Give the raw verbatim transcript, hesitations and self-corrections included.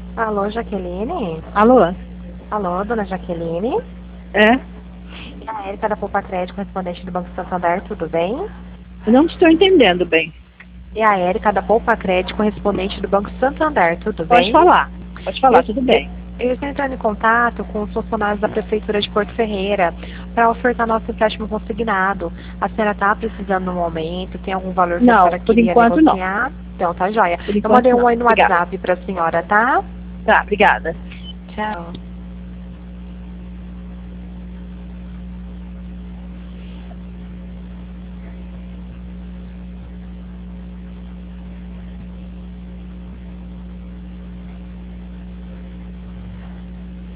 Alô, Jaqueline? Alô? Alô, dona Jaqueline? É? É a Érica da Poupa Crédito, correspondente do Banco Santander, tudo bem? Eu não estou entendendo bem. É a Érica da Poupa Crédito, correspondente do Banco Santander, tudo Pode bem? falar. Pode falar, Eu, tudo eu, bem. eu estou entrando em contato com os funcionários da Prefeitura de Porto Ferreira para ofertar nosso empréstimo consignado. A senhora está precisando no momento? Tem algum valor que a Não, senhora por queria enquanto não. negociar? Então, tá joia. Por Eu enquanto mandei um não. oi no Obrigada. WhatsApp para a senhora, tá? Tá, obrigada. Tchau.